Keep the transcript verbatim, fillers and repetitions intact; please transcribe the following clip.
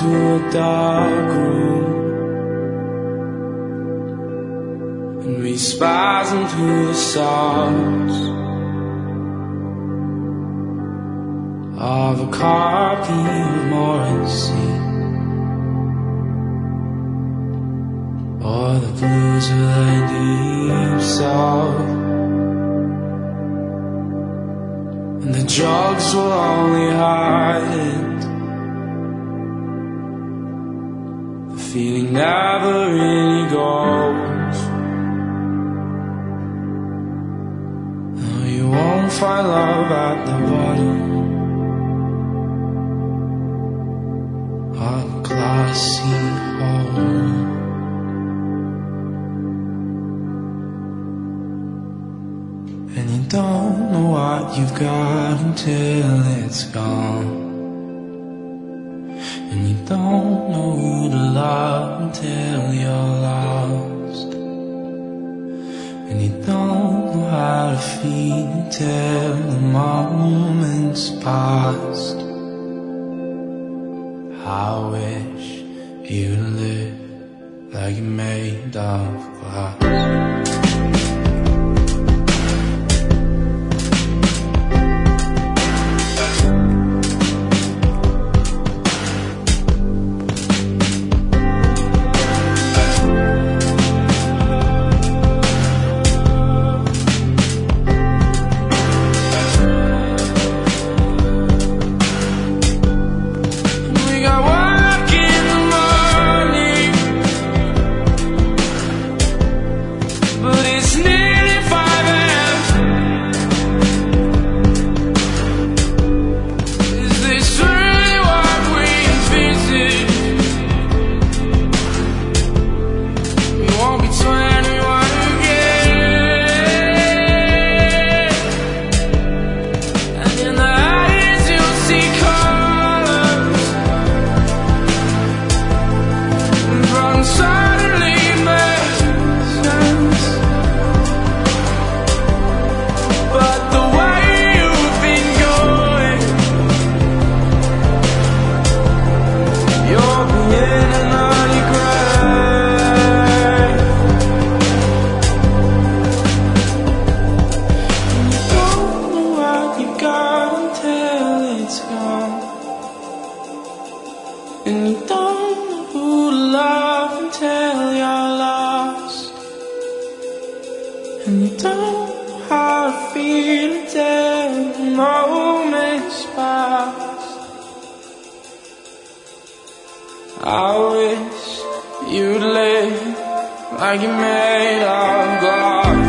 into a dark room, and we spasm through the sobs of a copy of Morrissey, or the blues of the deep south. And the drugs will only hide the feeling never really goes. No, you won't find love at the bottom of a glassy hole. And you don't know what you've got until it's gone. And you don't know who to love until you're lost. And you don't know how to feel until the moment's past. I wish you'd live like you're made of glass. And you don't know who to love until you're lost. And you don't know how to feel until the moment's past. I wish you'd live like you're made of glass.